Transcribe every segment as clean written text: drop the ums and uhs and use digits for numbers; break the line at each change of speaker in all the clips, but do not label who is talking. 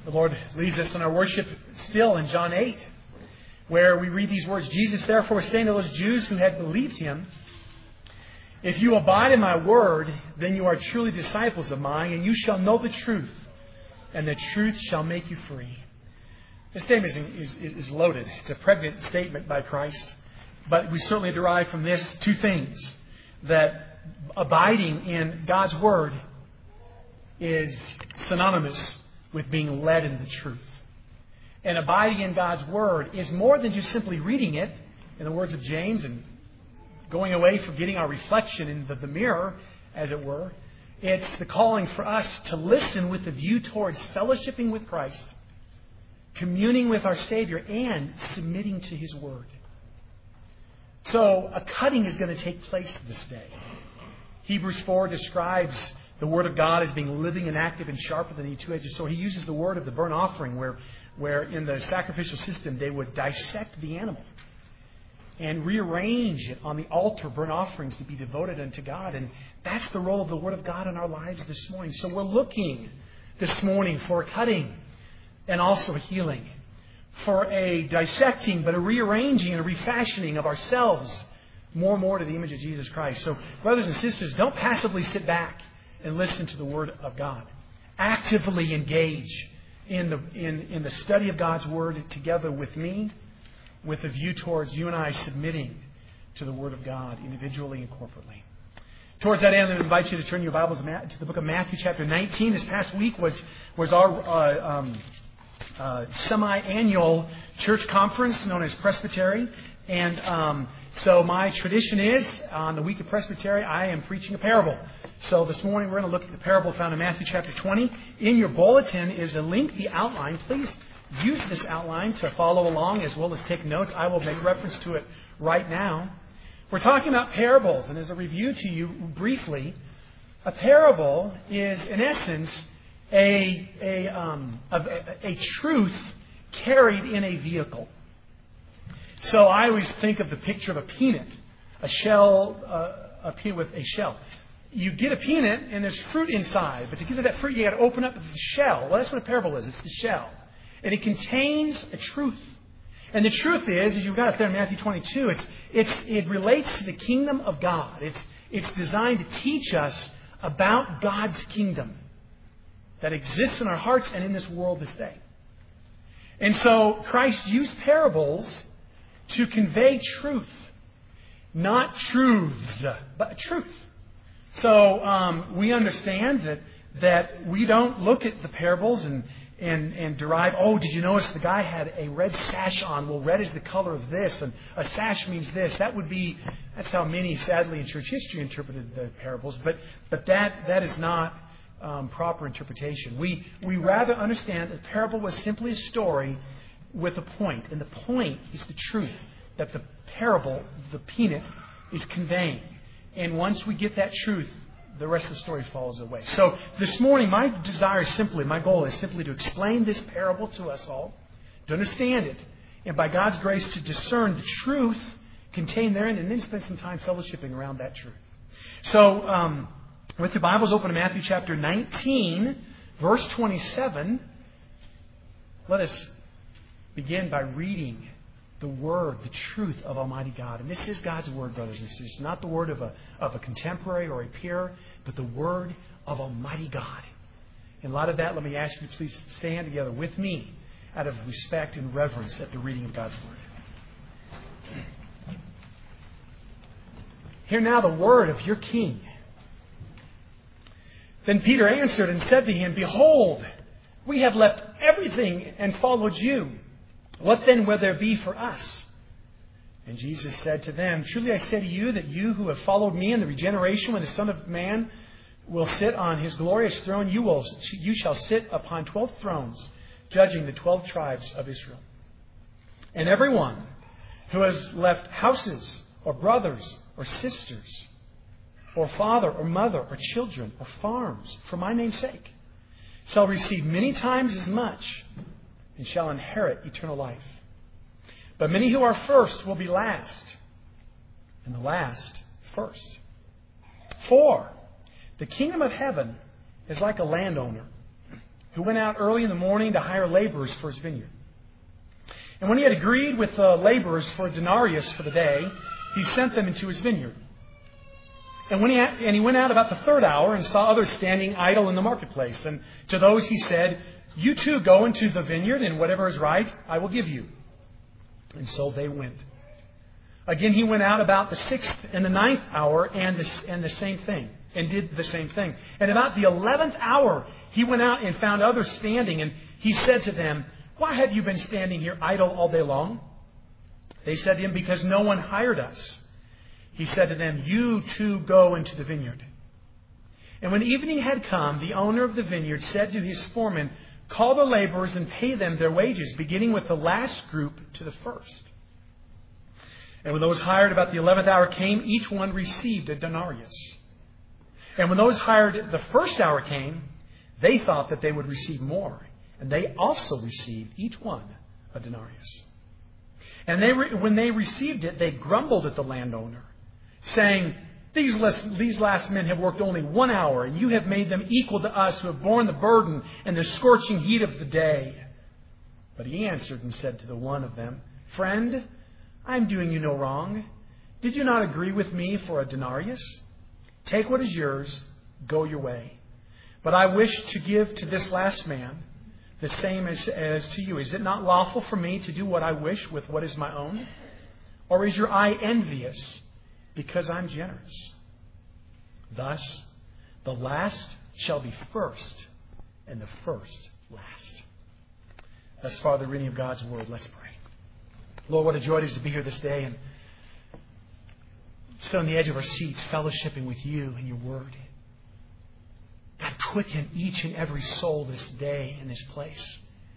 The Lord leads us in our worship still in John 8, where we read these words. Jesus therefore was saying to those Jews who had believed Him, "If you abide in my word, then you are truly disciples of mine, and you shall know the truth, and the truth shall make you free." This statement is loaded. It's a pregnant statement by Christ. But we certainly derive from this two things. That abiding in God's word is synonymous with being led in the truth. And abiding in God's word is more than just simply reading it, in the words of James, and going away from getting our reflection in the mirror, as it were. It's the calling for us to listen with the view towards fellowshipping with Christ, communing with our Savior, and submitting to His word. So a cutting is going to take place this day. Hebrews 4 describes the Word of God as being living and active and sharper than any two-edged sword. He uses the word of the burnt offering, where in the sacrificial system they would dissect the animal and rearrange it on the altar, burnt offerings to be devoted unto God. And that's the role of the Word of God in our lives this morning. So we're looking this morning for a cutting and also a healing, for a dissecting, but a rearranging and a refashioning of ourselves more and more to the image of Jesus Christ. So, brothers and sisters, don't passively sit back and listen to the Word of God. Actively engage in the study of God's Word together with me, with a view towards you and I submitting to the Word of God individually and corporately. Towards that end, I invite you to turn your Bibles to the book of Matthew chapter 19. This past week was our semi-annual church conference known as Presbytery. And so my tradition is, on the week of Presbytery, I am preaching a parable. So this morning we're going to look at the parable found in Matthew chapter 20. In your bulletin is a lengthy outline. Please use this outline to follow along as well as take notes. I will make reference to it right now. We're talking about parables, and as a review to you briefly, a parable is in essence a truth carried in a vehicle. So I always think of the picture of a peanut, a peanut with a shell. You get a peanut and there's fruit inside, but to get to that fruit you got to open up the shell. Well, that's what a parable is. It's the shell, and it contains a truth. And the truth is, as you've got it there in Matthew 22, it relates to the kingdom of God. It's designed to teach us about God's kingdom that exists in our hearts and in this world this day. And so Christ used parables to convey truth. Not truths, but truth. So we understand that we don't look at the parables and derive, oh, did you notice the guy had a red sash on? Well, red is the color of this, and a sash means this. That's how many, sadly, in church history interpreted the parables. But that is not proper interpretation. We rather understand that the parable was simply a story with a point. And the point is the truth that the parable, the peanut, is conveying. And once we get that truth, the rest of the story falls away. So this morning, my goal is simply to explain this parable to us all, to understand it, and by God's grace to discern the truth contained therein, and then spend some time fellowshipping around that truth. So, with your Bibles open to Matthew chapter 19, verse 27, let us begin by reading the Word, the truth of Almighty God. And this is God's Word, brothers and sisters. Not the word of a contemporary or a peer, but the Word of Almighty God. In light of that, let me ask you to please stand together with me out of respect and reverence at the reading of God's Word. Hear now the word of your King. Then Peter answered and said to him, "Behold, we have left everything and followed you. What then will there be for us?" And Jesus said to them, "Truly I say to you that you who have followed me in the regeneration when the Son of Man will sit on His glorious throne, you shall sit upon 12 thrones, judging the 12 tribes of Israel. And everyone who has left houses or brothers or sisters or father or mother or children or farms for my name's sake shall receive many times as much and shall inherit eternal life. But many who are first will be last, and the last first. For the kingdom of heaven is like a landowner who went out early in the morning to hire laborers for his vineyard. And when he had agreed with the laborers for a denarius for the day, he sent them into his vineyard. And he went out about the third hour and saw others standing idle in the marketplace. And to those he said, "You too go into the vineyard, and whatever is right, I will give you." And so they went. Again, he went out about the 6th and the 9th hour and the same thing, and did the same thing. And about the 11th hour, he went out and found others standing, and he said to them, "Why have you been standing here idle all day long?" They said to him, "Because no one hired us." He said to them, "You too go into the vineyard." And when evening had come, the owner of the vineyard said to his foreman, "Call the laborers and pay them their wages, beginning with the last group to the first." And when those hired about the 11th hour came, each one received a denarius. And when those hired at the first hour came, they thought that they would receive more. And they also received, each one, a denarius. And when they received it, they grumbled at the landowner, saying, These last men have worked only 1 hour, and you have made them equal to us who have borne the burden and the scorching heat of the day. But he answered and said to the one of them, "Friend, I am doing you no wrong. Did you not agree with me for a denarius? Take what is yours, go your way. But I wish to give to this last man the same as to you. Is it not lawful for me to do what I wish with what is my own? Or is your eye envious because I'm generous?" Thus, the last shall be first, and the first last. Thus far, the reading of God's Word. Let's pray. Lord, what a joy it is to be here this day and sit on the edge of our seats, fellowshipping with you and your Word. God, quicken each and every soul this day in this place.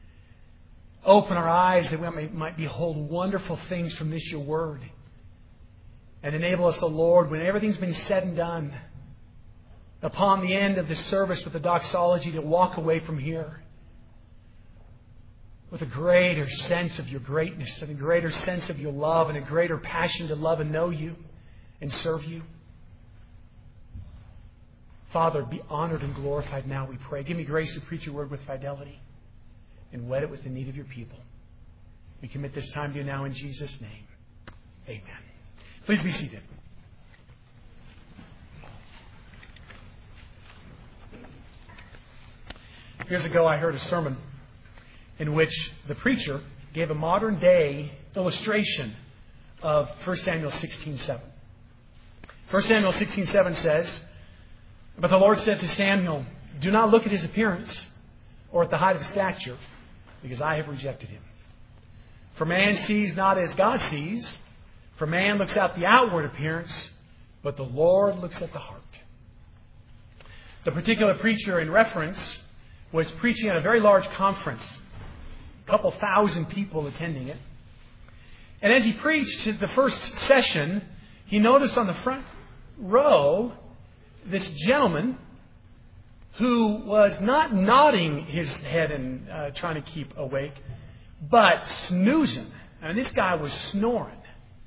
Open our eyes that we might behold wonderful things from this, your Word. And enable us, O Lord, when everything's been said and done, upon the end of this service with the doxology, to walk away from here with a greater sense of your greatness and a greater sense of your love and a greater passion to love and know you and serve you. Father, be honored and glorified now, we pray. Give me grace to preach your word with fidelity and wet it with the need of your people. We commit this time to you now in Jesus' name. Amen. Please be seated. Years ago, I heard a sermon in which the preacher gave a modern-day illustration of 1 Samuel 16:7. 1 Samuel 16:7 says, "But the Lord said to Samuel, do not look at his appearance or at the height of his stature, because I have rejected him. For man sees not as God sees, for man looks at the outward appearance, but the Lord looks at the heart." The particular preacher in reference was preaching at a very large conference, a couple thousand people attending it. And as he preached the first session, he noticed on the front row this gentleman who was not nodding his head and trying to keep awake, but snoozing. And this guy was snoring.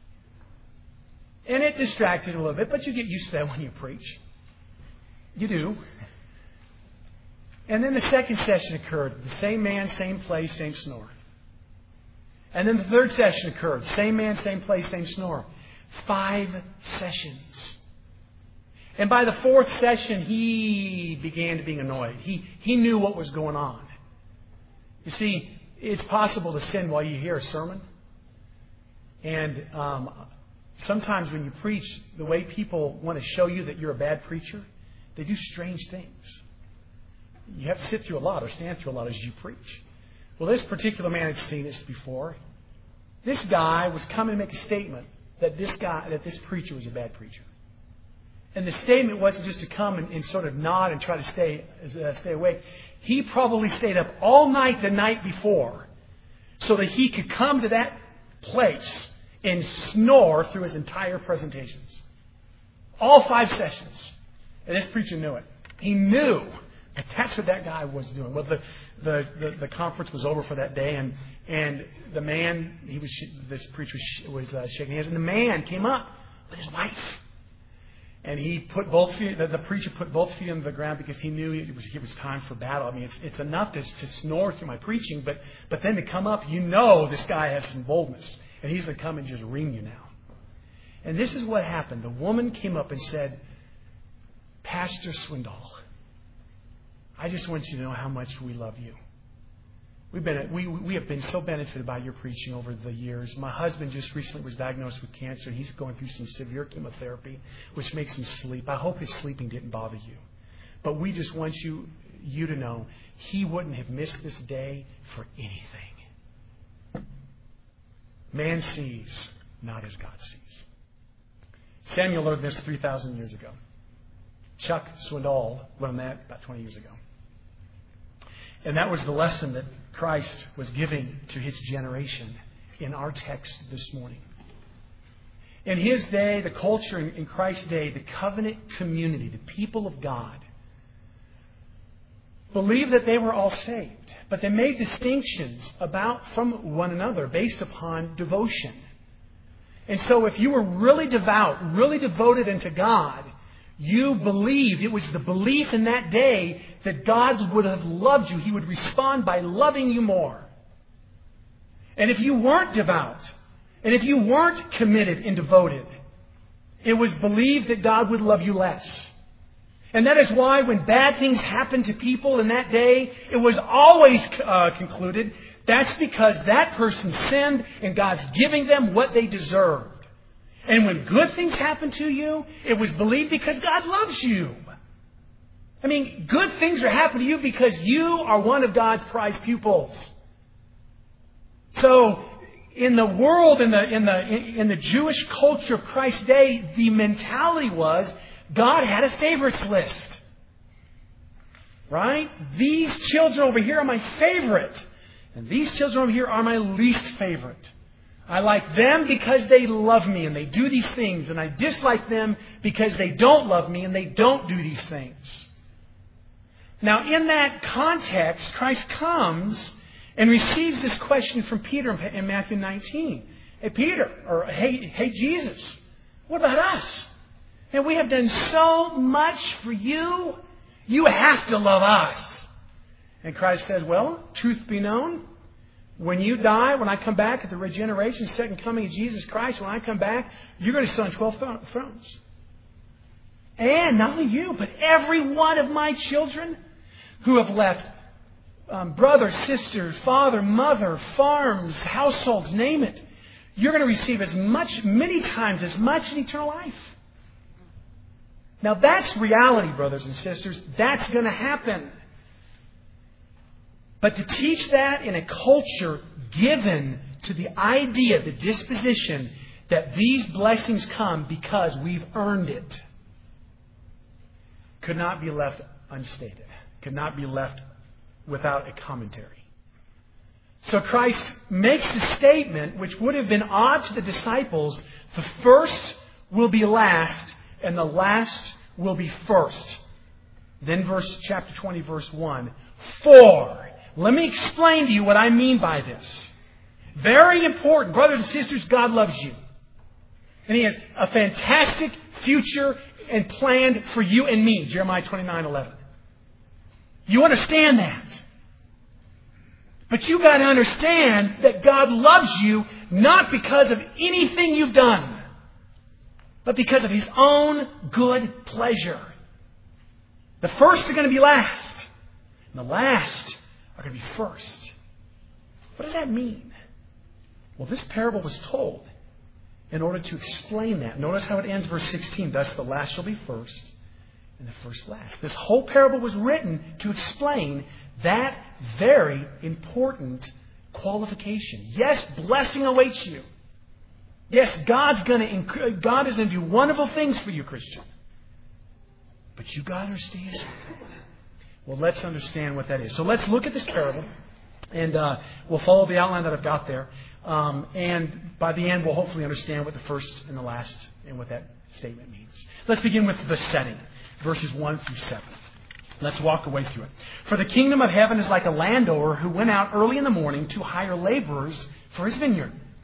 And it distracted a little bit, but you get used to that when you preach. You do. And then the second session occurred. The same man, same place, same snore. And then the third session occurred. Same man, same place, same snore. 5 sessions. And by the 4th session, he began to be annoyed. He knew what was going on. You see, it's possible to sin while you hear a sermon. And sometimes when you preach, the way people want to show you that you're a bad preacher, they do strange things. You have to sit through a lot or stand through a lot as you preach. Well, this particular man had seen this before. This guy was coming to make a statement that this preacher was a bad preacher. And the statement wasn't just to come and sort of nod and try to stay awake. He probably stayed up all night the night before so that he could come to that place and snore through his entire presentations. All 5 sessions. And this preacher knew it. He knew that that's what that guy was doing. Well, the conference was over for that day, and the man, this preacher was shaking hands, and the man came up with his wife. And he put both feet, the preacher put both feet on the ground because he knew it was time for battle. I mean, it's enough to snore through my preaching, but then to come up, this guy has some boldness. And he's going to come and just ring you now. And this is what happened. The woman came up and said, Pastor Swindoll, I just want you to know how much we love you. We have been so benefited by your preaching over the years. My husband just recently was diagnosed with cancer, and he's going through some severe chemotherapy, which makes him sleep. I hope his sleeping didn't bother you. But we just want you to know he wouldn't have missed this day for anything. Man sees, not as God sees. Samuel learned this 3,000 years ago. Chuck Swindoll learned that about 20 years ago. And that was the lesson that Christ was giving to his generation in our text this morning. In his day, the culture in Christ's day, the covenant community, the people of God, believed that they were all saved. But they made distinctions from one another based upon devotion. And so if you were really devout, really devoted unto God, you believed, it was the belief in that day that God would have loved you. He would respond by loving you more. And if you weren't devout, and if you weren't committed and devoted, it was believed that God would love you less. And that is why when bad things happened to people in that day, it was always concluded that's because that person sinned and God's giving them what they deserved. And when good things happen to you, it was believed because God loves you. I mean, good things are happening to you because you are one of God's prized pupils. So, in the world, in the Jewish culture of Christ's day, the mentality was God had a favorites list. Right? These children over here are my favorite. And these children over here are my least favorite. I like them because they love me and they do these things. And I dislike them because they don't love me and they don't do these things. Now, in that context, Christ comes and receives this question from Peter in Matthew 19. Hey, Peter, or hey, Jesus, what about us? And we have done so much for you. You have to love us. And Christ says, well, truth be known, when you die, when I come back at the regeneration, second coming of Jesus Christ, when I come back, you're going to sit on 12 thrones. And not only you, but every one of my children who have left brother, sister, father, mother, farms, households, name it. You're going to receive many times as much in eternal life. Now that's reality, brothers and sisters. That's going to happen. But to teach that in a culture given to the idea, the disposition, that these blessings come because we've earned it, could not be left unstated. Could not be left without a commentary. So Christ makes the statement, which would have been odd to the disciples, the first will be last, and the last will be first. Then chapter 20, verse 1. Let me explain to you what I mean by this. Very important. Brothers and sisters, God loves you. And He has a fantastic future and planned for you and me. Jeremiah 29:11. You understand that. But you got to understand that God loves you not because of anything you've done, but because of His own good pleasure. The first are going to be last, and the last are going to be first. What does that mean? Well, this parable was told in order to explain that. Notice how it ends, verse 16. Thus the last shall be first, and the first last. This whole parable was written to explain that very important qualification. Yes, blessing awaits you. Yes, God is going to do wonderful things for you, Christian. But you got to understand something. Well, let's understand what that is. So let's look at this parable, and we'll follow the outline that I've got there. And by the end, we'll hopefully understand what the first and the last and what that statement means. Let's begin with the setting, verses 1 through 7. Let's walk away through it. For the kingdom of heaven is like a landowner who went out early in the morning to hire laborers for his vineyard.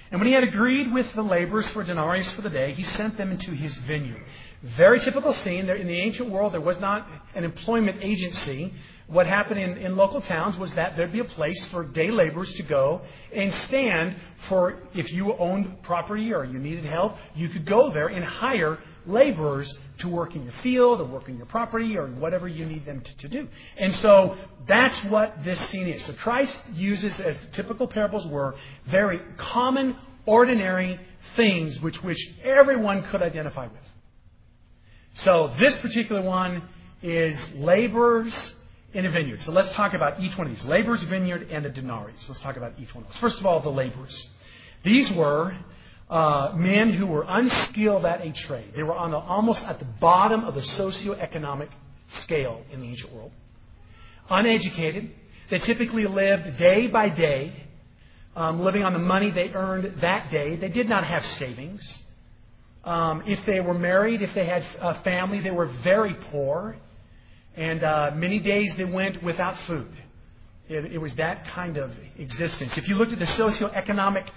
And when he had agreed with the laborers for denarius for the day, he sent them into his vineyard. Very typical scene. In the ancient world, there was not an employment agency. What happened in local towns was that there'd be a place for day laborers to go and stand for, if you owned property or you needed help, you could go there and hire laborers to work in your field or work in your property or whatever you need them to do. And so that's what this scene is. So Christ uses, as typical parables were, very common, ordinary things which everyone could identify with. So this particular one is laborers in a vineyard. So let's talk about each one of these. Laborers, vineyard, and a denarius. Let's talk about each one of those. First of all, the laborers. These were men who were unskilled at a trade. They were almost at the bottom of the socioeconomic scale in the ancient world. Uneducated. They typically lived day by day, living on the money they earned that day. They did not have savings. If they were married, if they had a family, they were very poor. And many days they went without food. It was that kind of existence. If you looked at the socioeconomic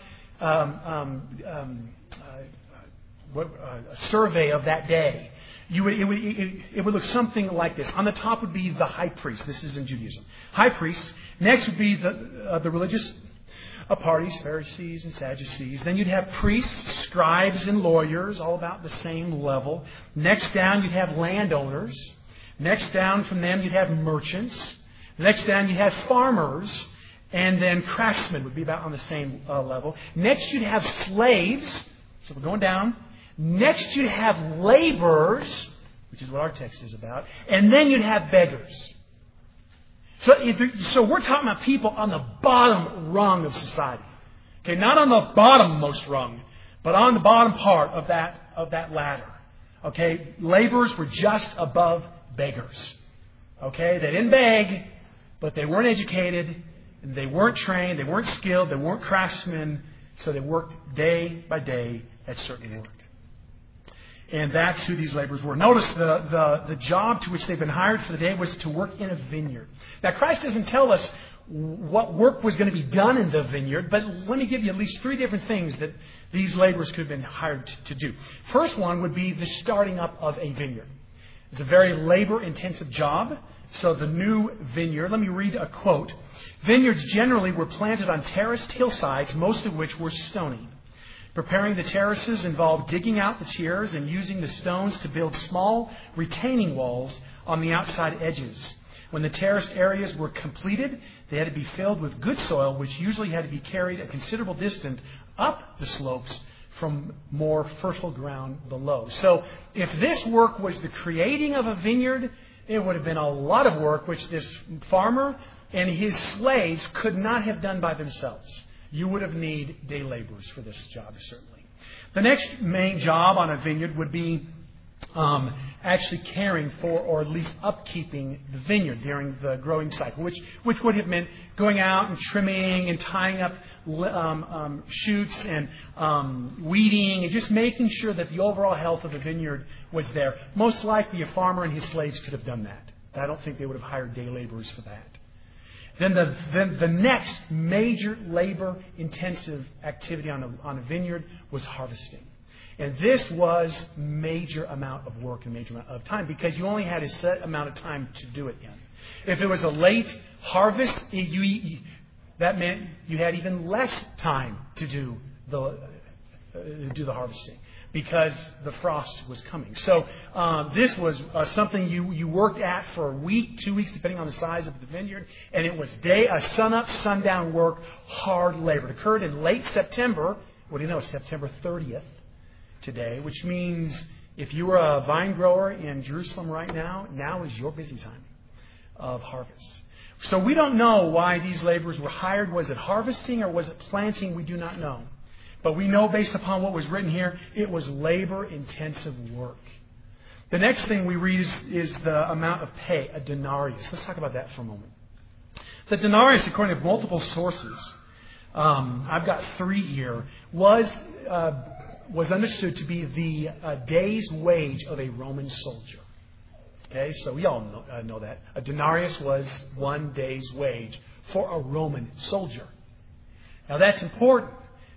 survey of that day, it would look something like this. On the top would be the high priest. This is in Judaism. High priest. Next would be the religious parties, Pharisees and Sadducees. Then you'd have priests, scribes, and lawyers, all about the same level. Next down you'd have landowners. Next down from them, you'd have merchants. Next down, you'd have farmers. And then craftsmen would be about on the same level. Next, you'd have slaves. So we're going down. Next, you'd have laborers, which is what our text is about. And then you'd have beggars. So we're talking about people on the bottom rung of society. Okay, not on the bottommost rung, but on the bottom part of that ladder. Okay, laborers were just above beggars. Okay? They didn't beg, but they weren't educated, and they weren't trained, they weren't skilled, they weren't craftsmen, so they worked day by day at certain work. And that's who these laborers were. Notice the job to which they've been hired for the day was to work in a vineyard. Now, Christ doesn't tell us what work was going to be done in the vineyard, but let me give you at least 3 different things that these laborers could have been hired to do. First one would be the starting up of a vineyard. It's a very labor-intensive job. So the new vineyard, let me read a quote. Vineyards generally were planted on terraced hillsides, most of which were stony. Preparing the terraces involved digging out the tiers and using the stones to build small retaining walls on the outside edges. When the terraced areas were completed, they had to be filled with good soil, which usually had to be carried a considerable distance up the slopes from more fertile ground below. So if this work was the creating of a vineyard, it would have been a lot of work which this farmer and his slaves could not have done by themselves. You would have needed day laborers for this job, certainly. The next main job on a vineyard would be actually caring for, or at least upkeeping, the vineyard during the growing cycle, which would have meant going out and trimming and tying up shoots and weeding and just making sure that the overall health of the vineyard was there. Most likely a farmer and his slaves could have done that. I don't think they would have hired day laborers for that. Then the next major labor-intensive activity on a vineyard was harvesting. And this was major amount of work and major amount of time because you only had a set amount of time to do it in. If it was a late harvest, that meant you had even less time to do the harvesting because the frost was coming. So this was something you worked at for a week, 2 weeks, depending on the size of the vineyard. And it was sun-up, sundown work, hard labor. It occurred in late September. What do you know? September 30th. Today, which means if you were a vine grower in Jerusalem right now is your busy time of harvest. So we don't know why these laborers were hired. Was it harvesting or was it planting? We do not know. But we know based upon what was written here, it was labor-intensive work. The next thing we read is the amount of pay, a denarius. Let's talk about that for a moment. The denarius, according to multiple sources, I've got 3 here, was understood to be the day's wage of a Roman soldier. Okay, so we all know that. A denarius was 1 day's wage for a Roman soldier. Now that's important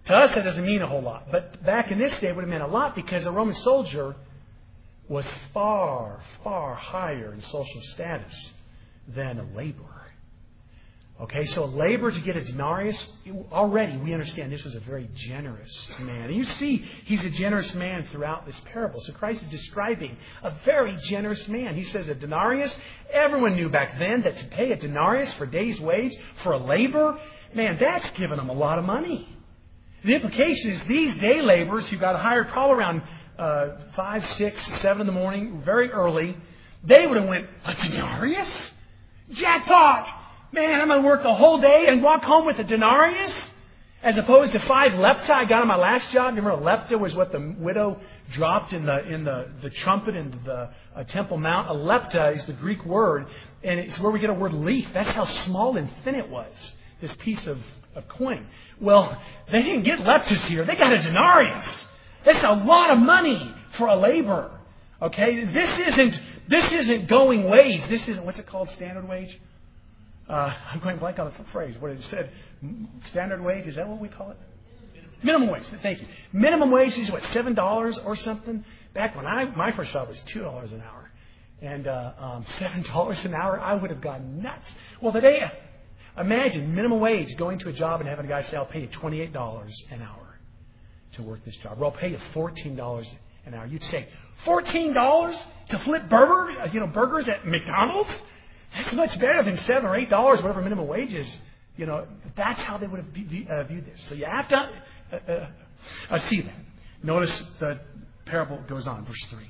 To us, that doesn't mean a whole lot. But back in this day, it would have meant a lot because a Roman soldier was far, far higher in social status than a laborer. Okay, so a laborer to get a denarius, already we understand this was a very generous man. And you see, he's a generous man throughout this parable. So Christ is describing a very generous man. He says a denarius, everyone knew back then that to pay a denarius for a day's wage for a laborer, man, that's giving them a lot of money. The implication is these day laborers who got hired probably around 5, 6, 7 in the morning, very early, they would have went, a denarius? Jackpot! Man, I'm going to work the whole day and walk home with a denarius? As opposed to 5 lepta I got on my last job. Remember, a lepta was what the widow dropped in the trumpet in the Temple Mount. A lepta is the Greek word, and it's where we get a word leaf. That's how small and thin it was, this piece of coin. Well, they didn't get leptas here. They got a denarius. That's a lot of money for a laborer. Okay? This isn't going wage. This isn't, what's it called, standard wage? I'm going blank on the phrase. What it said, standard wage, is that what we call it? Minimum wage. Thank you. Minimum wage is what, $7 or something? Back when my first job was $2 an hour. And $7 an hour, I would have gone nuts. Well, today, imagine minimum wage going to a job and having a guy say, I'll pay you $28 an hour to work this job. Or I'll pay you $14 an hour. You'd say, $14 to flip burgers at McDonald's? That's much better than $7 or $8, whatever minimum wage is. That's how they would have viewed this. So you have to see that. Notice the parable goes on, verse 3.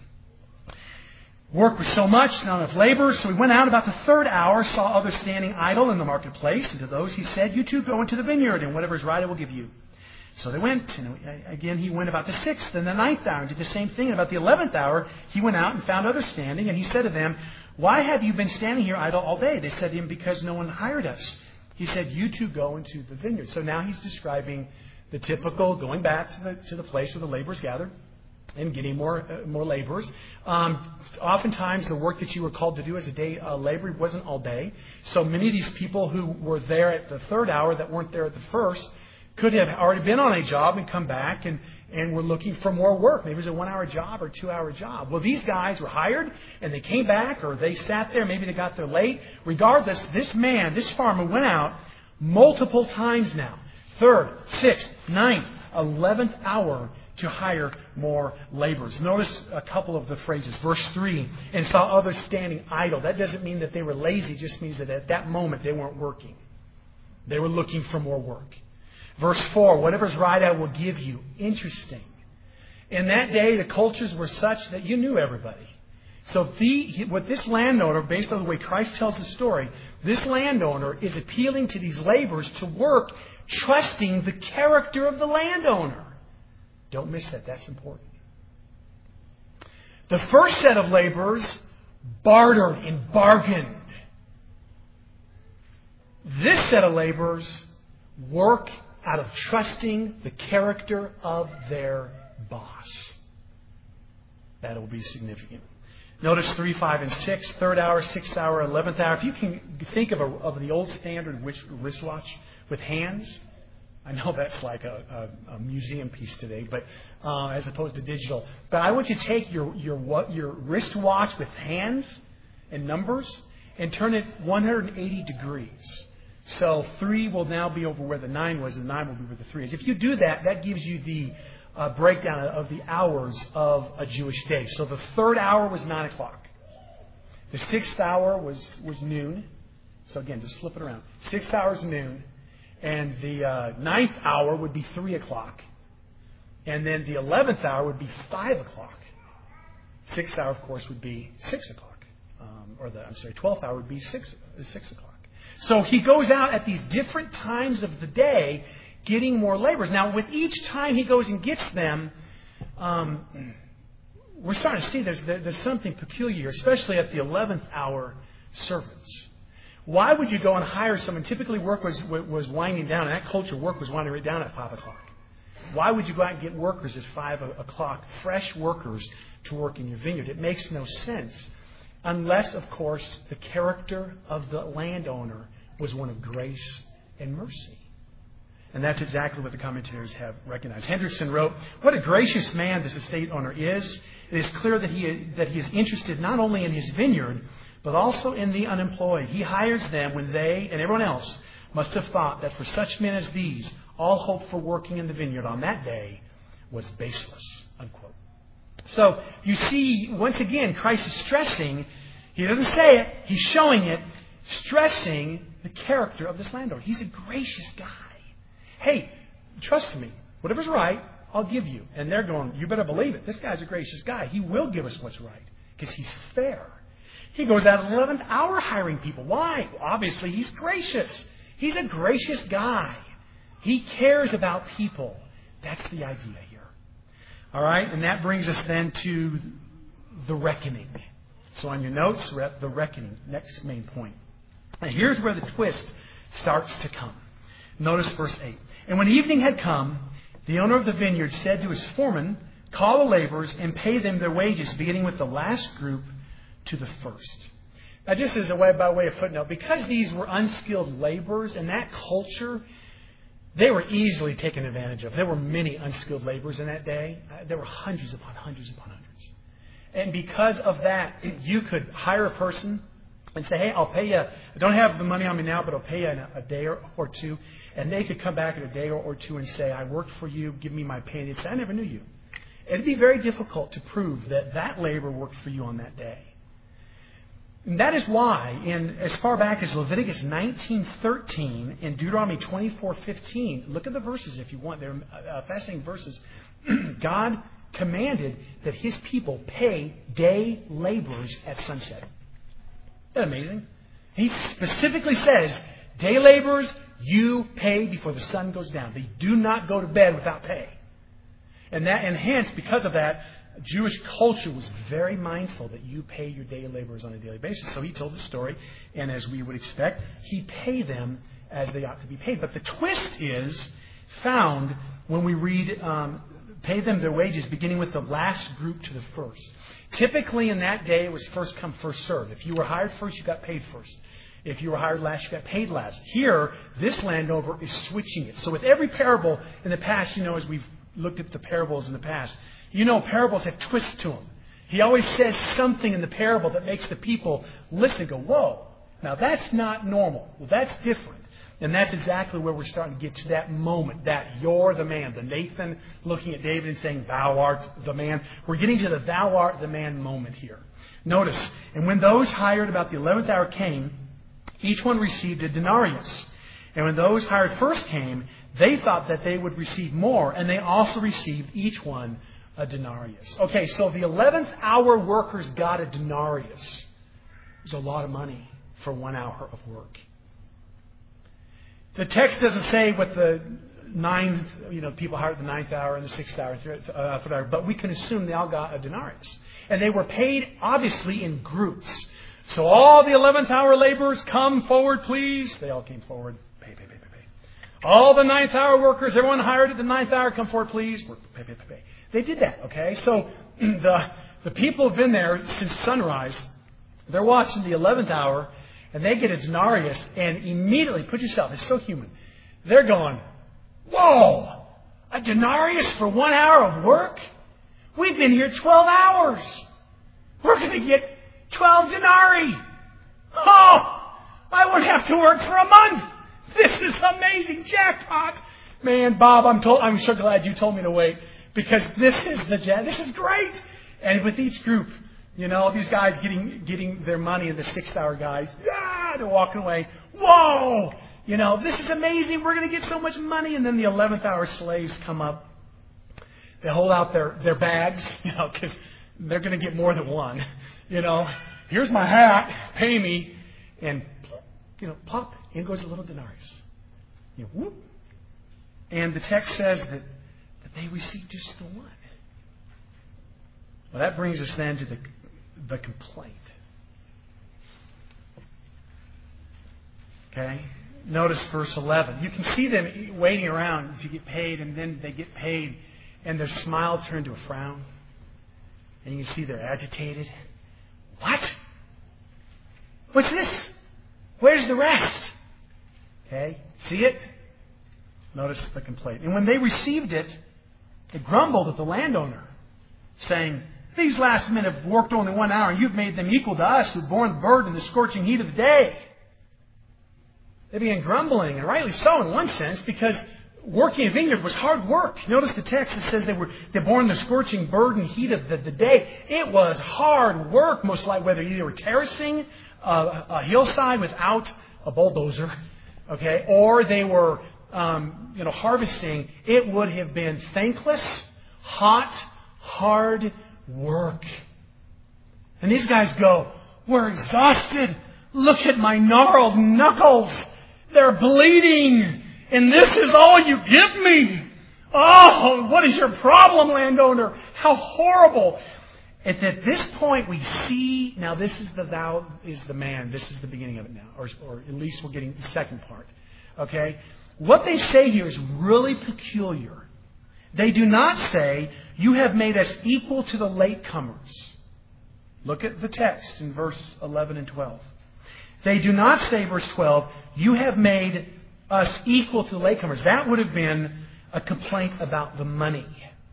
Work was so much, not enough labor, so he went out about the 3rd hour, saw others standing idle in the marketplace, and to those he said, you too go into the vineyard, and whatever is right I will give you. So they went, and again he went about the 6th and the 9th hour, and did the same thing. And about the 11th hour he went out and found others standing, and he said to them, why have you been standing here idle all day? They said to him, because no one hired us. He said, you two go into the vineyard. So now he's describing the typical going back to the place where the laborers gathered and getting more laborers. Oftentimes the work that you were called to do as a day laborer wasn't all day. So many of these people who were there at the 3rd hour that weren't there at the 1st could have already been on a job and come back and were looking for more work. Maybe it was a 1-hour job or 2-hour job. Well, these guys were hired and they came back, or they sat there. Maybe they got there late. Regardless, this farmer went out multiple times now. 3rd, 6th, 9th, 11th hour to hire more laborers. Notice a couple of the phrases. Verse 3, and saw others standing idle. That doesn't mean that they were lazy. It just means that at that moment they weren't working. They were looking for more work. Verse 4, whatever's right I will give you. Interesting. In that day, the cultures were such that you knew everybody. So what this landowner, based on the way Christ tells the story, this landowner is appealing to these laborers to work, trusting the character of the landowner. Don't miss that. That's important. The first set of laborers bartered and bargained. This set of laborers work out of trusting the character of their boss. That will be significant. Notice 3, 5, and 6, 3rd hour, 6th hour, 11th hour. If you can think of the old standard wristwatch with hands, I know that's like a museum piece today, but as opposed to digital. But I want you to take your wristwatch with hands and numbers and turn it 180 degrees. So 3 will now be over where the 9 was, and 9 will be where the 3 is. If you do that, that gives you the breakdown of the hours of a Jewish day. So the 3rd hour was 9 o'clock. The 6th hour was noon. So again, just flip it around. 6th hour is noon. And the 9th hour would be 3 o'clock. And then the 11th hour would be 5 o'clock. 6th hour, of course, would be 6 o'clock. 12th hour would be 6 o'clock. So he goes out at these different times of the day getting more laborers. Now, with each time he goes and gets them, we're starting to see there's something peculiar, especially at the 11th hour servants. Why would you go and hire someone? Typically, work was winding down. In that culture, work was winding right down at 5 o'clock. Why would you go out and get workers at 5 o'clock, fresh workers, to work in your vineyard? It makes no sense. Unless, of course, the character of the landowner was one of grace and mercy. And that's exactly what the commentators have recognized. Hendrickson wrote, "What a gracious man this estate owner is. It is clear that he is interested not only in his vineyard, but also in the unemployed. He hires them when they and everyone else must have thought that for such men as these, all hope for working in the vineyard on that day was baseless." Unquote. So you see, once again, Christ is stressing, he doesn't say it, he's showing it, stressing the character of this landowner. He's a gracious guy. Hey, trust me, whatever's right, I'll give you. And they're going, you better believe it. This guy's a gracious guy. He will give us what's right because he's fair. He goes out at the 11th hour hiring people. Why? Well, obviously, he's gracious. He's a gracious guy. He cares about people. That's the idea here. All right, and that brings us then to the reckoning. So on your notes, we're at the reckoning, next main point. And here's where the twist starts to come. Notice verse 8. "And when evening had come, the owner of the vineyard said to his foreman, 'Call the laborers and pay them their wages, beginning with the last group to the first.'" Now, just as by way of footnote, because these were unskilled laborers in that culture, they were easily taken advantage of. There were many unskilled laborers in that day. There were hundreds upon hundreds upon hundreds. And because of that, you could hire a person and say, "Hey, I'll pay you. I don't have the money on me now, but I'll pay you in a day or two." And they could come back in a day or two and say, "I worked for you. Give me my pay." And they'd say, "I never knew you." It'd be very difficult to prove that that labor worked for you on that day. And that is why, as far back as Leviticus 19:13 and Deuteronomy 24:15, look at the verses if you want. They're fascinating verses. God commanded that His people pay day laborers at sunset. Isn't that amazing? He specifically says, day laborers, you pay before the sun goes down. They do not go to bed without pay. And hence, because of that, Jewish culture was very mindful that you pay your day laborers on a daily basis. So he told the story, and as we would expect, he paid them as they ought to be paid. But the twist is found when we read, pay them their wages, beginning with the last group to the first. Typically in that day, it was first come, first served. If you were hired first, you got paid first. If you were hired last, you got paid last. Here, this landowner is switching it. So with every parable in the past, as we've looked at the parables in the past, parables have twists to them. He always says something in the parable that makes the people listen and go, whoa, now that's not normal. Well, that's different. And that's exactly where we're starting to get to that moment, that you're the man. The Nathan looking at David and saying, thou art the man. We're getting to the thou art the man moment here. Notice, and when those hired about the 11th hour came, each one received a denarius. And when those hired first came, they thought that they would receive more, and they also received each one a denarius. Okay, so the 11th hour workers got a denarius. It's a lot of money for 1 hour of work. The text doesn't say what the people hired at the 9th hour and the 6th hour, but we can assume they all got a denarius. And they were paid, obviously, in groups. So all the 11th hour laborers, come forward, please. They all came forward. Pay. All the 9th hour workers, everyone hired at the 9th hour, come forward, please. Pay. They did that, okay? So the people have been there since sunrise. They're watching the 11th hour, and they get a denarius, and immediately, put yourself, it's so human. They're going, whoa, a denarius for 1 hour of work? We've been here 12 hours. We're going to get 12 denarii. Oh, I won't have to work for a month. This is amazing. Jackpot. Man, Bob, I'm so glad you told me to wait, because this is great. And with each group, these guys getting their money, and the 6th hour guys, they're walking away. Whoa! This is amazing. We're going to get so much money. And then the 11th hour slaves come up. They hold out their bags, because they're going to get more than one. Here's my hat. Pay me. And, plop, in goes a little denarius. Whoop. And the text says that they received just the one. Well, that brings us then to the complaint. Okay? Notice verse 11. You can see them waiting around to get paid, and then they get paid, and their smile turned to a frown. And you can see they're agitated. What? What's this? Where's the rest? Okay? See it? Notice the complaint. And when they received it, they grumbled at the landowner, saying, these last men have worked only 1 hour, and you've made them equal to us who've borne the burden in the scorching heat of the day. They began grumbling, and rightly so in one sense, because working a vineyard was hard work. Notice the text that says they borne the scorching burden heat of the day. It was hard work, most likely, whether they were terracing a hillside without a bulldozer, okay, or they were harvesting. It would have been thankless, hot, hard work. And these guys go, we're exhausted. Look at my gnarled knuckles. They're bleeding. And this is all you give me. Oh, what is your problem, landowner? How horrible. And at this point we see, now this is the thou is the man. This is the beginning of it now. Or at least we're getting the second part. Okay? What they say here is really peculiar. They do not say, you have made us equal to the latecomers. Look at the text in verse 11 and 12. They do not say, verse 12, you have made us equal to the latecomers. That would have been a complaint about the money.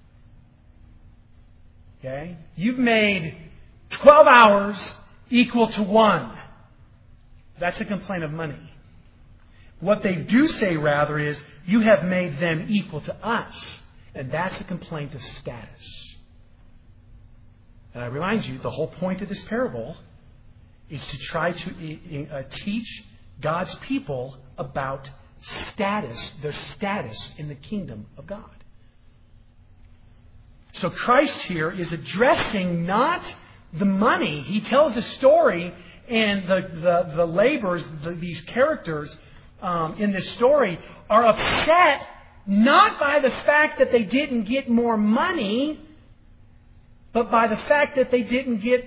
Okay? You've made 12 hours equal to 1. That's a complaint of money. What they do say, rather, is, you have made them equal to us. And that's a complaint of status. And I remind you, the whole point of this parable is to try to teach God's people about status, their status in the kingdom of God. So Christ here is addressing not the money. He tells a story, and the laborers, these characters in this story, are upset not by the fact that they didn't get more money, but by the fact that they didn't get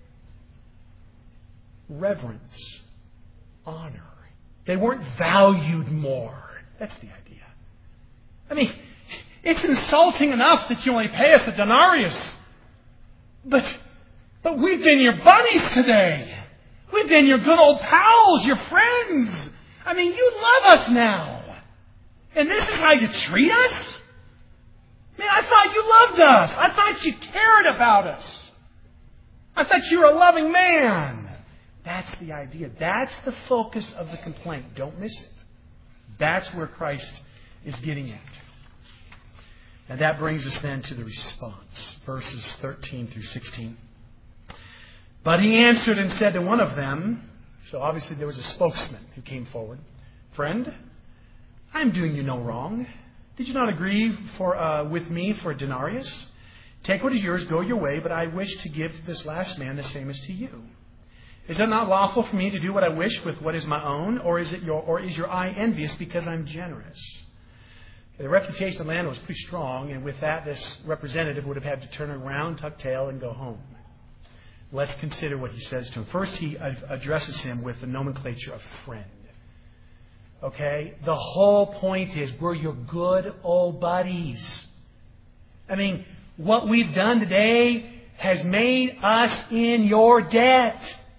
reverence, honor. They weren't valued more. That's the idea. I mean, it's insulting enough that you only pay us a denarius. But we've been your buddies today. We've been your good old pals, your friends. I mean, you love us now. And this is how you treat us? Man, I thought you loved us. I thought you cared about us. I thought you were a loving man. That's the idea. That's the focus of the complaint. Don't miss it. That's where Christ is getting at. And that brings us then to the response. Verses 13 through 16. But he answered and said to one of them, so obviously there was a spokesman who came forward, friend, I am doing you no wrong. Did you not agree with me for a denarius? Take what is yours, go your way, but I wish to give to this last man the same as to you. Is it not lawful for me to do what I wish with what is my own, or is your eye envious because I'm generous? The reputation of the land was pretty strong, and with that, this representative would have had to turn around, tuck tail, and go home. Let's consider what he says to him. First, he addresses him with the nomenclature of friend. Okay? The whole point is we're your good old buddies. I mean, what we've done today has made us in your debt.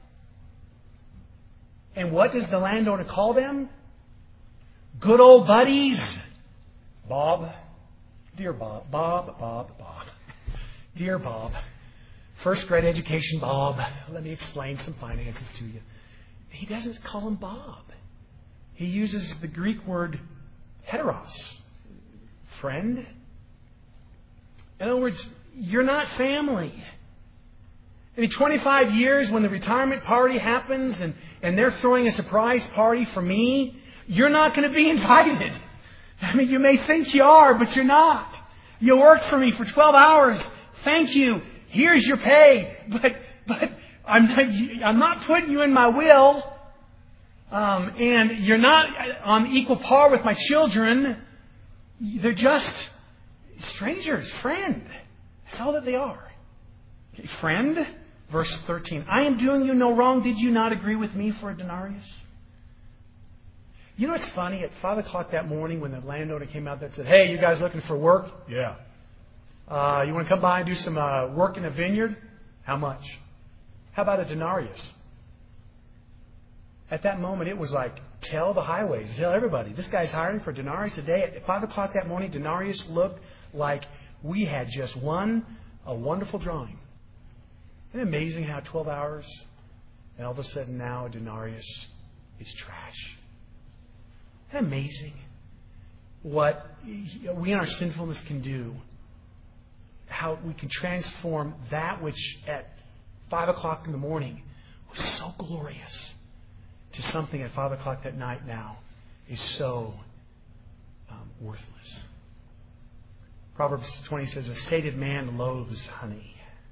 And what does the landowner call them? Good old buddies. Bob. Dear Bob. Bob. Dear Bob. First grade education, Bob. Let me explain some finances to you. He doesn't call him Bob. He uses the Greek word heteros. Friend. In other words, you're not family. In 25 years, when the retirement party happens and they're throwing a surprise party for me, you're not going to be invited. I mean, you may think you are, but you're not. You worked for me for 12 hours. Thank you. Here's your pay. But I'm not putting you in my will. And you're not on equal par with my children. They're just strangers, friend. That's all that they are. Okay, friend, verse 13. I am doing you no wrong. Did you not agree with me for a denarius? You know what's funny? At 5 o'clock that morning when the landowner came out that said, hey, you guys looking for work? Yeah. You want to come by and do some work in a vineyard? How much? How about a denarius? At that moment, it was like tell the highways, tell everybody, this guy's hiring for denarius a day. At 5 o'clock that morning, denarius looked like we had just won a wonderful drawing. Isn't it amazing how 12 hours, and all of a sudden now a denarius is trash? Isn't it amazing what we in our sinfulness can do? How we can transform that which at 5 o'clock in the morning was so glorious to something at 5 o'clock that night now is so worthless. Proverbs 20 says, a sated man loathes honey,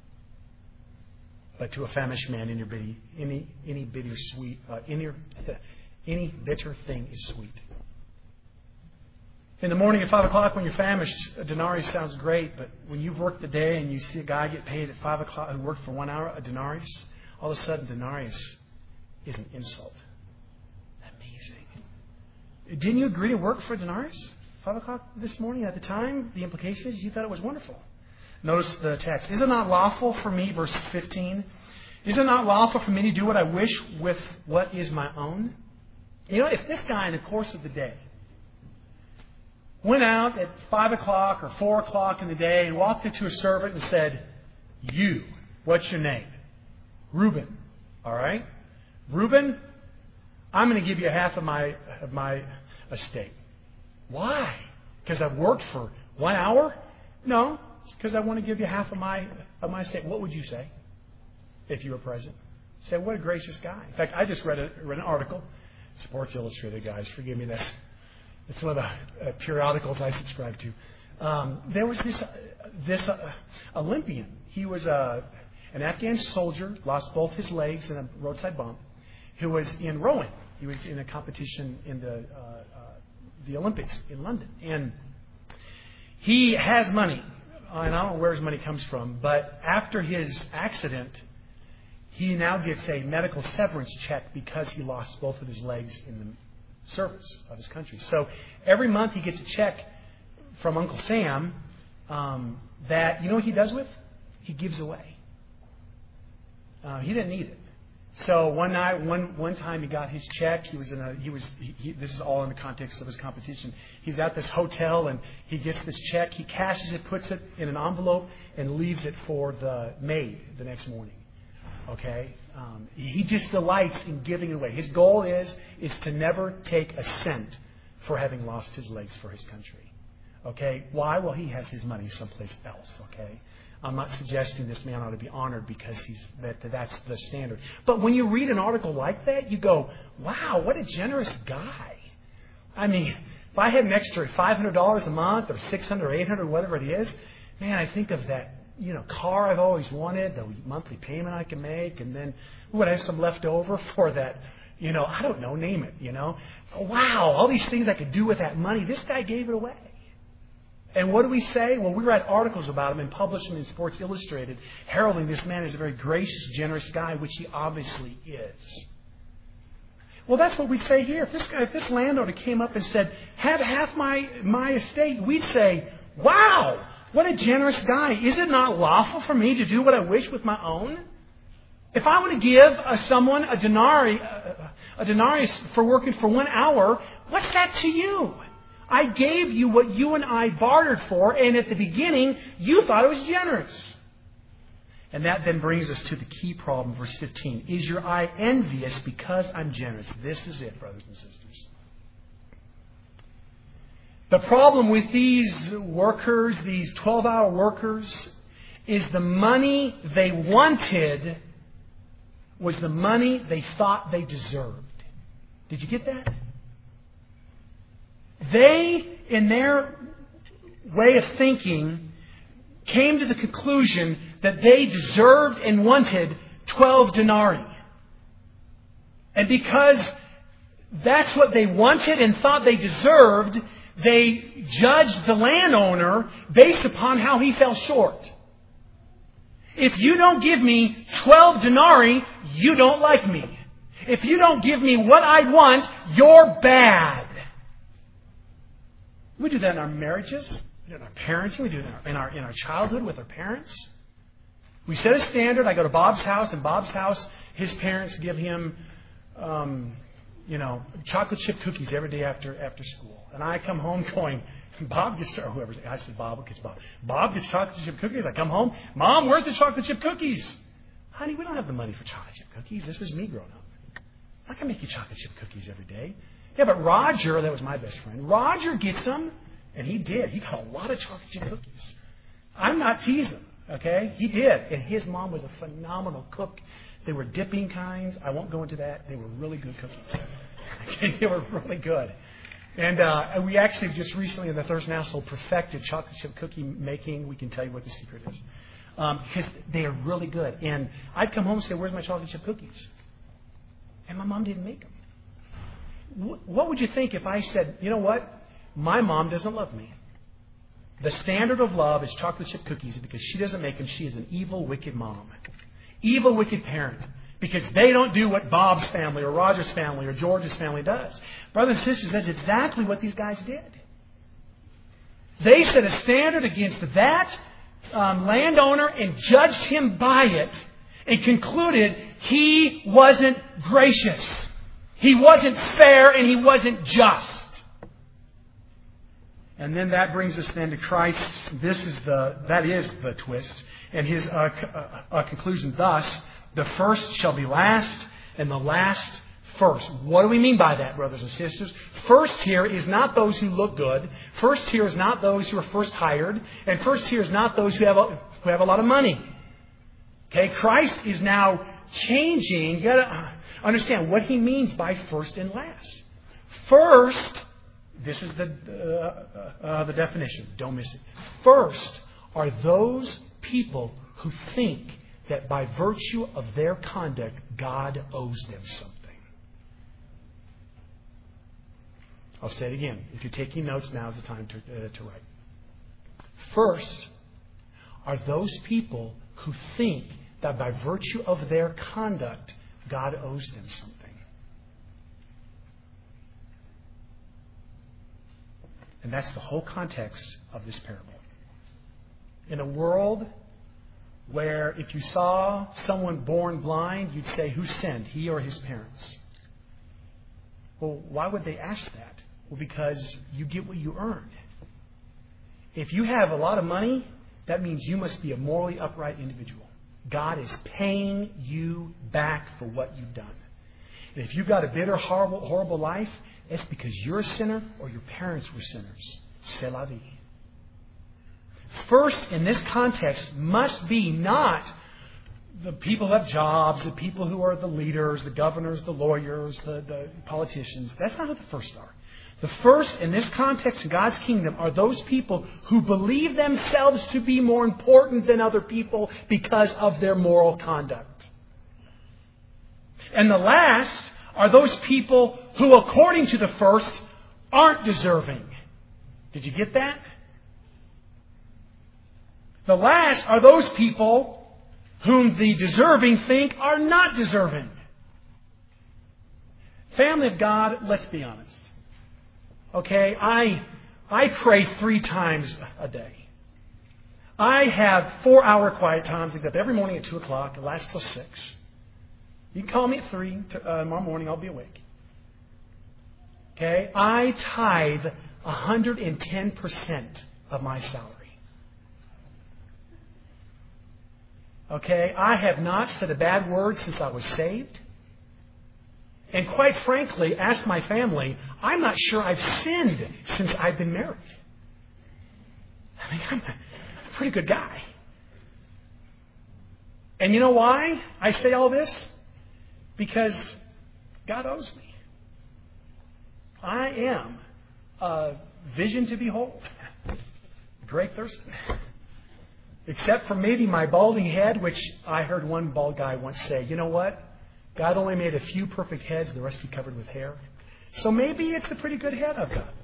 but to a famished man any bitter thing is sweet. In the morning at 5 o'clock when you're famished, a denarius sounds great, but when you've worked the day and you see a guy get paid at 5 o'clock who worked for 1 hour, a denarius, all of a sudden denarius is an insult. Amazing. Didn't you agree to work for a denarius? 5 o'clock this morning? At the time, the implication is you thought it was wonderful. Notice the text. Is it not lawful for me, verse 15, is it not lawful for me to do what I wish with what is my own? You know, if this guy in the course of the day went out at 5 o'clock or 4 o'clock in the day and walked into a servant and said, you, what's your name? Reuben. All right? Reuben, I'm going to give you half of my estate. Why? Because I've worked for 1 hour? No, it's because I want to give you half of my estate. What would you say if you were present? Say, what a gracious guy. In fact, I just read an article. Sports Illustrated, guys. Forgive me, it's one of the periodicals I subscribe to. There was this Olympian. He was an Afghan soldier, lost both his legs in a roadside bump, who was in rowing. He was in a competition in the Olympics in London. And he has money, and I don't know where his money comes from, but after his accident, he now gets a medical severance check because he lost both of his legs in the service of his country. So every month he gets a check from Uncle Sam that, you know what he does with? He gives away. He didn't need it. So one time he got his check. This is all in the context of his competition. He's at this hotel and he gets this check. He cashes it, puts it in an envelope, and leaves it for the maid the next morning. Okay? He just delights in giving it away. His goal is to never take a cent for having lost his legs for his country. Okay? Why? Well, he has his money someplace else. Okay? I'm not suggesting this man ought to be honored because that's the standard. But when you read an article like that, you go, wow, what a generous guy. I mean, if I had an extra $500 a month or $600 or $800, whatever it is, man, I think of that, car I've always wanted, the monthly payment I can make, and then would I have some left over for that, I don't know, name it, Wow, all these things I could do with that money. This guy gave it away. And what do we say? Well, we write articles about him and publish them in Sports Illustrated, heralding this man as a very gracious, generous guy, which he obviously is. Well, that's what we'd say here. If this landowner came up and said, have half my estate, we'd say, wow, what a generous guy. Is it not lawful for me to do what I wish with my own? If I were to give someone a denarius for working for 1 hour, what's that to you? I gave you what you and I bartered for, and at the beginning, you thought it was generous. And that then brings us to the key problem, verse 15. Is your eye envious because I'm generous? This is it, brothers and sisters. The problem with these workers, these 12-hour workers, is the money they wanted was the money they thought they deserved. Did you get that? They, in their way of thinking, came to the conclusion that they deserved and wanted 12 denarii. And because that's what they wanted and thought they deserved, they judged the landowner based upon how he fell short. If you don't give me 12 denarii, you don't like me. If you don't give me what I want, you're bad. We do that in our marriages, we do it in our parenting, we do it in our childhood with our parents. We set a standard. I go to Bob's house, and Bob's house, his parents give him chocolate chip cookies every day after school. And I come home going, Bob gets, or whoever's, I said Bob gets Bob. Bob gets chocolate chip cookies. I come home, Mom, where's the chocolate chip cookies? Honey, we don't have the money for chocolate chip cookies. This was me growing up. I can make you chocolate chip cookies every day. Yeah, but Roger, that was my best friend, Roger gets them, and he did. He got a lot of chocolate chip cookies. I'm not teasing, okay? He did. And his mom was a phenomenal cook. They were dipping kinds. I won't go into that. They were really good cookies. Okay, they were really good. And we actually just recently in the Thursday household perfected chocolate chip cookie making. We can tell you what the secret is. Because they are really good. And I'd come home and say, where's my chocolate chip cookies? And my mom didn't make them. What would you think if I said, you know what? My mom doesn't love me. The standard of love is chocolate chip cookies because she doesn't make them. She is an evil, wicked mom. Evil, wicked parent. Because they don't do what Bob's family or Roger's family or George's family does. Brothers and sisters, that's exactly what these guys did. They set a standard against that landowner and judged him by it and concluded he wasn't gracious. He wasn't fair and he wasn't just. And then that brings us then to Christ. That is the twist. And his conclusion thus, the first shall be last and the last first. What do we mean by that, brothers and sisters? First here is not those who look good. First here is not those who are first hired. And first here is not those who have a lot of money. Okay, Christ is now changing. You got to understand what he means by first and last. First, this is the definition. Don't miss it. First are those people who think that by virtue of their conduct, God owes them something. I'll say it again. If you're taking notes, now is the time to write. First are those people who think that by virtue of their conduct, God owes them something. And that's the whole context of this parable. In a world where if you saw someone born blind, you'd say, who sinned, he or his parents? Well, why would they ask that? Well, because you get what you earn. If you have a lot of money, that means you must be a morally upright individual. God is paying you back for what you've done. And if you've got a bitter, horrible life, it's because you're a sinner or your parents were sinners. C'est la vie. First, in this context, must be not the people who have jobs, the people who are the leaders, the governors, the lawyers, the politicians. That's not who the first are. The first, in this context, in God's kingdom, are those people who believe themselves to be more important than other people because of their moral conduct. And the last are those people who, according to the first, aren't deserving. Did you get that? The last are those people whom the deserving think are not deserving. Family of God, let's be honest. Okay, I pray 3 times a day. I have 4-hour quiet times. I get up every morning at 2 o'clock. It lasts till 6. You can call me at 3 tomorrow morning. I'll be awake. Okay, I tithe 110% of my salary. Okay, I have not said a bad word since I was saved. And quite frankly, ask my family, I'm not sure I've sinned since I've been married. I mean, I'm a pretty good guy. And you know why I say all this? Because God owes me. I am a vision to behold. Greg Thurston. Except for maybe my balding head, which I heard one bald guy once say, you know what? God only made a few perfect heads, the rest he covered with hair. So maybe it's a pretty good head I've got.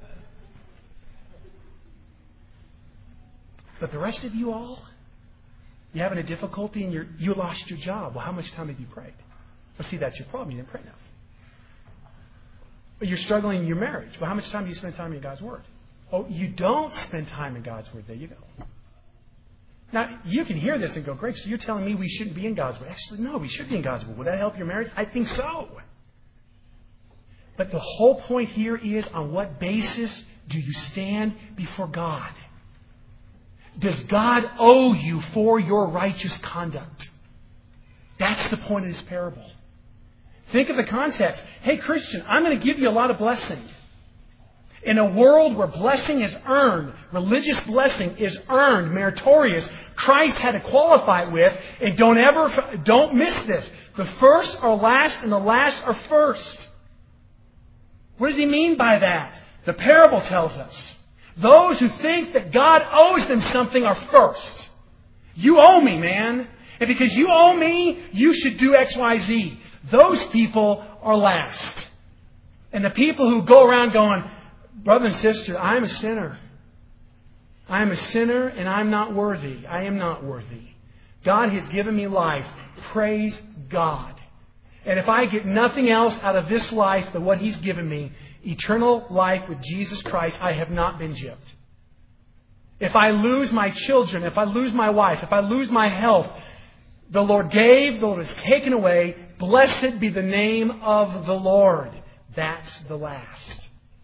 But the rest of you all, you having a difficulty and you lost your job. Well, how much time have you prayed? Well, see, that's your problem. You didn't pray enough. But you're struggling in your marriage. Well, how much time do you spend time in God's Word? Oh, you don't spend time in God's Word. There you go. Now, you can hear this and go, Greg, so you're telling me we shouldn't be in God's Word. Actually, no, we should be in God's Word. Would that help your marriage? I think so. But the whole point here is, on what basis do you stand before God? Does God owe you for your righteous conduct? That's the point of this parable. Think of the context. Hey, Christian, I'm going to give you a lot of blessing. In a world where blessing is earned, religious blessing is earned, meritorious, Christ had to qualify it with, and don't miss this. The first are last and the last are first. What does he mean by that? The parable tells us. Those who think that God owes them something are first. You owe me, man. And because you owe me, you should do X, Y, Z. Those people are last. And the people who go around going, brother and sister, I am a sinner. I am a sinner and I'm not worthy. I am not worthy. God has given me life. Praise God. And if I get nothing else out of this life than what He's given me, eternal life with Jesus Christ, I have not been gypped. If I lose my children, if I lose my wife, if I lose my health, the Lord gave, the Lord has taken away. Blessed be the name of the Lord. That's the last.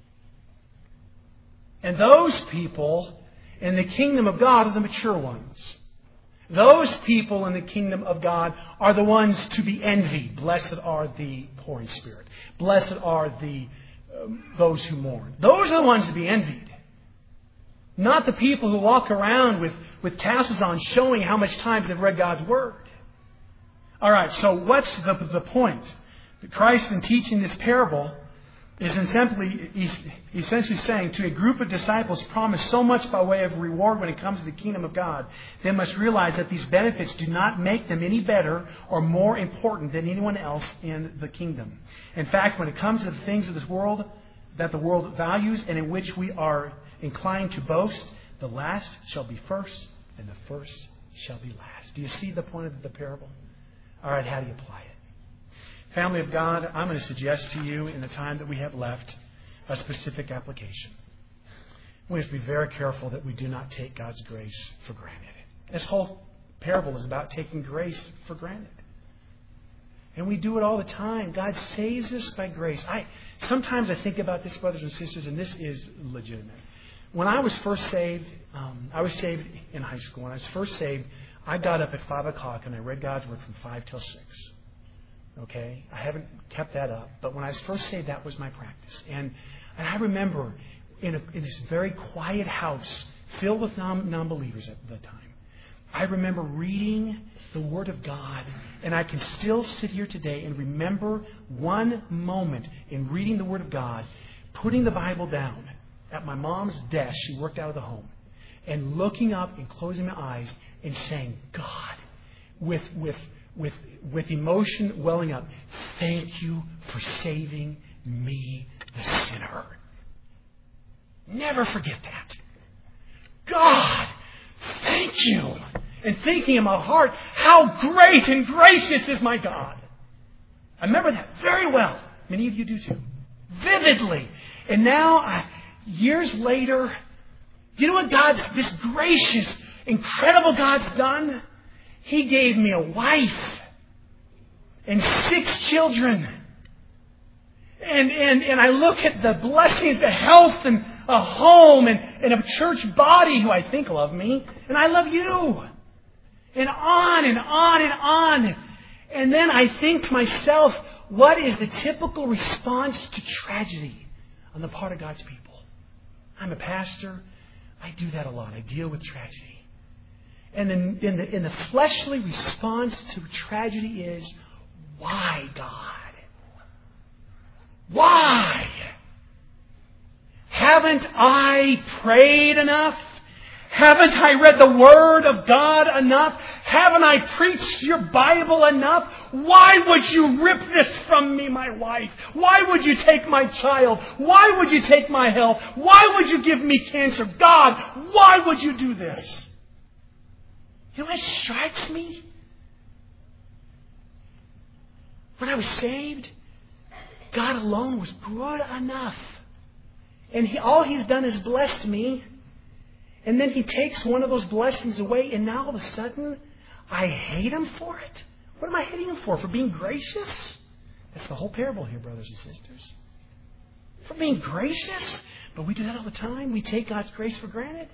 And those people in the kingdom of God are the mature ones. Those people in the kingdom of God are the ones to be envied. Blessed are the poor in spirit. Blessed are those who mourn. Those are the ones to be envied. Not the people who walk around with tassels on showing how much time they've read God's Word. All right, so what's the point? That Christ, in teaching this parable, is essentially saying to a group of disciples promised so much by way of reward when it comes to the kingdom of God, they must realize that these benefits do not make them any better or more important than anyone else in the kingdom. In fact, when it comes to the things of this world that the world values and in which we are inclined to boast, the last shall be first and the first shall be last. Do you see the point of the parable? All right, how do you apply it? Family of God, I'm going to suggest to you in the time that we have left a specific application. We have to be very careful that we do not take God's grace for granted. This whole parable is about taking grace for granted. And we do it all the time. God saves us by grace. Sometimes I think about this, brothers and sisters, and this is legitimate. When I was first saved, I was saved in high school. When I was first saved, I got up at 5 o'clock and I read God's Word from 5 till 6. Okay? I haven't kept that up. But when I was first saved, that was my practice. And I remember in this very quiet house filled with non-believers at the time, I remember reading the Word of God. And I can still sit here today and remember one moment in reading the Word of God, putting the Bible down at my mom's desk. She worked out of the home. And looking up and closing my eyes and saying, God, with emotion welling up, thank you for saving me, the sinner. Never forget that. God, thank you. And thinking in my heart, how great and gracious is my God. I remember that very well. Many of you do too. Vividly. And now, years later, you know what this gracious, incredible God's done? He gave me a wife and 6 children. And I look at the blessings, the health and a home and a church body who I think love me. And I love you. And on and on and on. And then I think to myself, what is the typical response to tragedy on the part of God's people? I'm a pastor. I do that a lot. I deal with tragedy. And in the fleshly response to tragedy is, why, God? Why? Haven't I prayed enough? Haven't I read the Word of God enough? Haven't I preached your Bible enough? Why would you rip this from me, my wife? Why would you take my child? Why would you take my health? Why would you give me cancer? God, why would you do this? You know what strikes me? When I was saved, God alone was good enough. And all He's done is blessed me. And then He takes one of those blessings away, and now all of a sudden, I hate Him for it? What am I hating Him for? For being gracious? That's the whole parable here, brothers and sisters. For being gracious? But we do that all the time. We take God's grace for granted.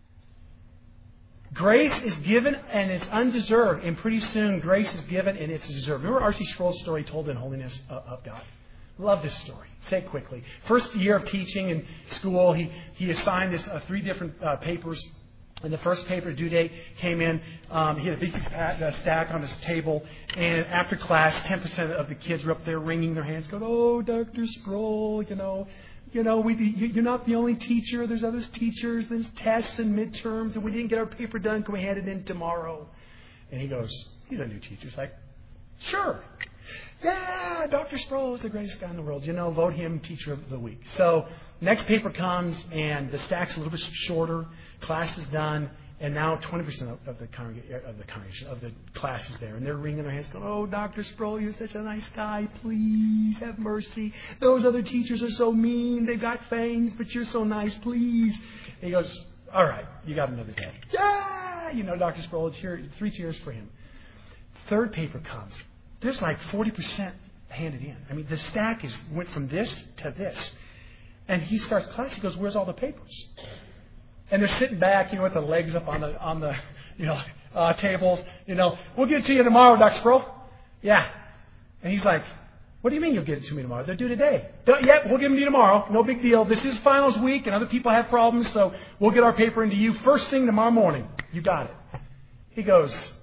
Grace is given and it's undeserved. And pretty soon, grace is given and it's deserved. Remember R.C. Sproul's story told in Holiness of God? Love this story. Say it quickly. First year of teaching in school, he assigned us 3 different papers. And the first paper due date came in. He had a big stack on his table. And after class, 10% of the kids were up there wringing their hands, going, "Oh, Dr. Sproul, you're not the only teacher. There's other teachers. There's tests and midterms, and we didn't get our paper done. Can we hand it in tomorrow?" And he goes, he's a new teacher. He's like, "Sure. Yeah, Dr. Sproul is the greatest guy in the world. Vote him Teacher of the Week." So next paper comes, and the stack's a little bit shorter. Class is done, and now 20% of the congregation, of the class is there. And they're wringing their hands going, "Oh, Dr. Sproul, you're such a nice guy. Please have mercy. Those other teachers are so mean. They've got fangs, but you're so nice. Please." And he goes, "All right, you got another day." Yeah! Dr. Sproul, 3 cheers for him. Third paper comes. There's like 40% handed in. I mean, the stack went from this to this. And he starts class. He goes, "Where's all the papers?" And they're sitting back, with their legs up on the tables. "We'll get it to you tomorrow, Dr. Sproul." "Yeah." And he's like, "What do you mean you'll get it to me tomorrow? They're due today." "Yep, we'll give them to you tomorrow. No big deal. This is finals week, and other people have problems, so we'll get our paper into you first thing tomorrow morning. You got it." He goes,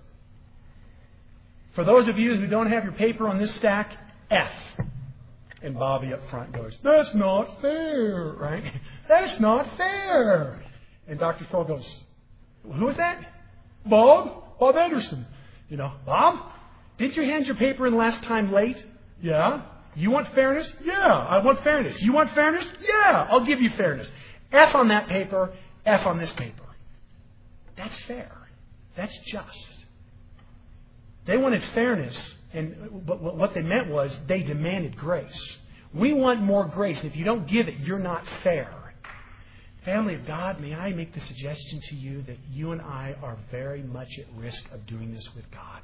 "For those of you who don't have your paper on this stack, F." And Bobby up front goes, "That's not fair," right? "That's not fair." And Dr. Sproul goes, "Who is that?" Bob Anderson." "Bob, did you hand your paper in last time late?" "Yeah." "You want fairness?" "Yeah, I want fairness." "You want fairness?" "Yeah, I'll give you fairness. F on that paper, F on this paper." That's fair. That's just. They wanted fairness, but what they meant was they demanded grace. We want more grace. If you don't give it, you're not fair. Family of God, may I make the suggestion to you that you and I are very much at risk of doing this with God.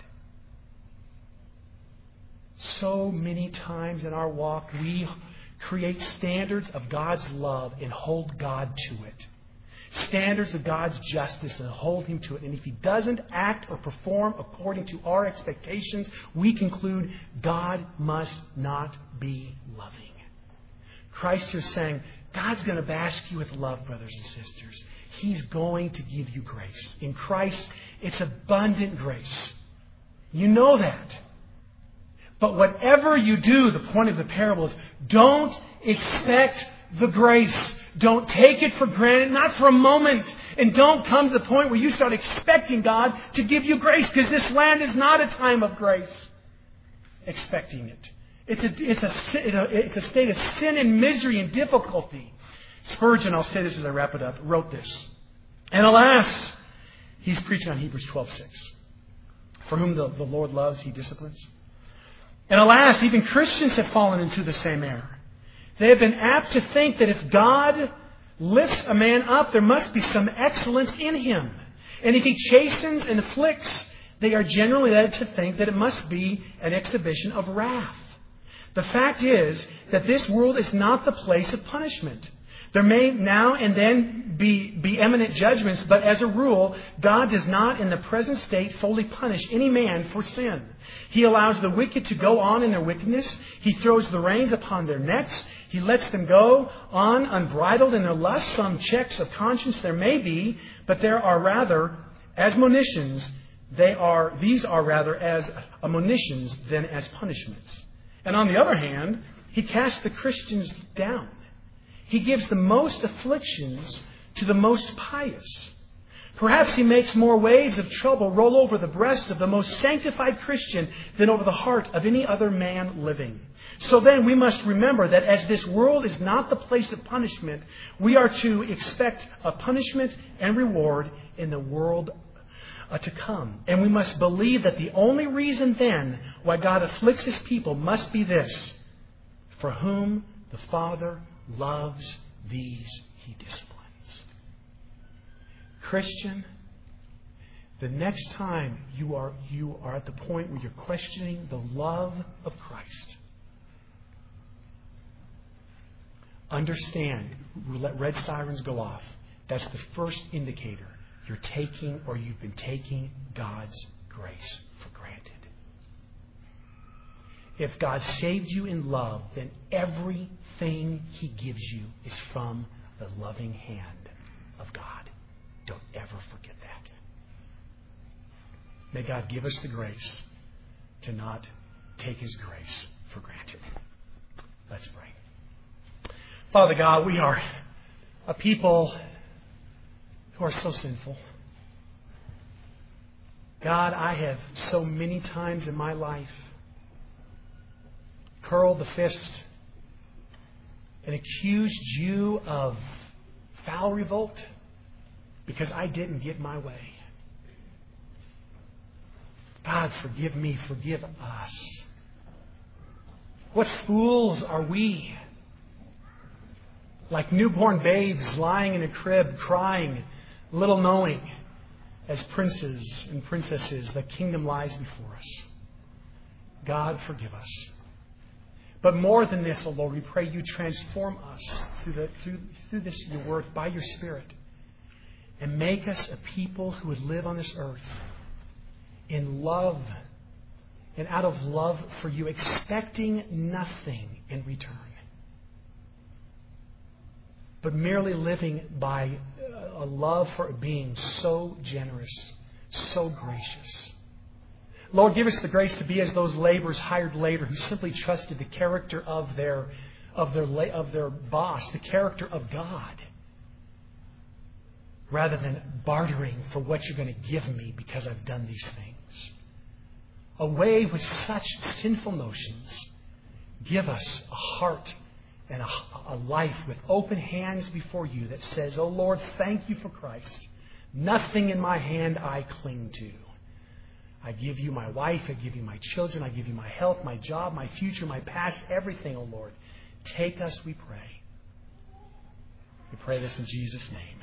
So many times in our walk, we create standards of God's love and hold God to it. Standards of God's justice and hold Him to it. And if He doesn't act or perform according to our expectations, we conclude God must not be loving. Christ is saying, God's going to bask you with love, brothers and sisters. He's going to give you grace. In Christ, it's abundant grace. You know that. But whatever you do, the point of the parable is, don't expect the grace. Don't take it for granted, not for a moment. And don't come to the point where you start expecting God to give you grace, because this land is not a time of grace. Expecting it. It's a state of sin and misery and difficulty. Spurgeon, I'll say this as I wrap it up, wrote this. And alas, he's preaching on Hebrews 12:6. For whom the Lord loves, He disciplines. And alas, even Christians have fallen into the same error. They have been apt to think that if God lifts a man up, there must be some excellence in him. And if He chastens and afflicts, they are generally led to think that it must be an exhibition of wrath. The fact is that this world is not the place of punishment. There may now and then be eminent judgments, but as a rule, God does not in the present state fully punish any man for sin. He allows the wicked to go on in their wickedness. He throws the reins upon their necks. He lets them go on unbridled in their lust. Some checks of conscience there may be, but there are rather admonitions. These are rather as admonitions than as punishments. And on the other hand, He casts the Christians down. He gives the most afflictions to the most pious. Perhaps He makes more waves of trouble roll over the breast of the most sanctified Christian than over the heart of any other man living. So then we must remember that as this world is not the place of punishment, we are to expect a punishment and reward in the world to come. And we must believe that the only reason then why God afflicts His people must be this: for whom the Father loves, these He disciplines. Christian, the next time you are at the point where you're questioning the love of Christ, understand, let red sirens go off. That's the first indicator you're taking or you've been taking God's grace for granted. If God saved you in love, then everything He gives you is from the loving hand of God. Don't ever forget that. May God give us the grace to not take His grace for granted. Let's pray. Father God, we are a people who are so sinful. God, I have so many times in my life curled the fist and accused you of foul revolt because I didn't get my way. God, forgive me, forgive us. What fools are we? Like newborn babes lying in a crib crying, little knowing, as princes and princesses, the kingdom lies before us. God, forgive us. But more than this, O Lord, we pray you transform us through this, your word, by your Spirit, and make us a people who would live on this earth in love and out of love for you, expecting nothing in return, but merely living by a love for being so generous, so gracious. Lord, give us the grace to be as those laborers hired later who simply trusted the character of their boss, the character of God, rather than bartering for what you're going to give me because I've done these things. Away with such sinful notions. Give us a heart and a life with open hands before you that says, "Oh Lord, thank you for Christ. Nothing in my hand I cling to. I give you my wife, I give you my children, I give you my health, my job, my future, my past, everything, oh Lord. Take us, we pray." We pray this in Jesus' name.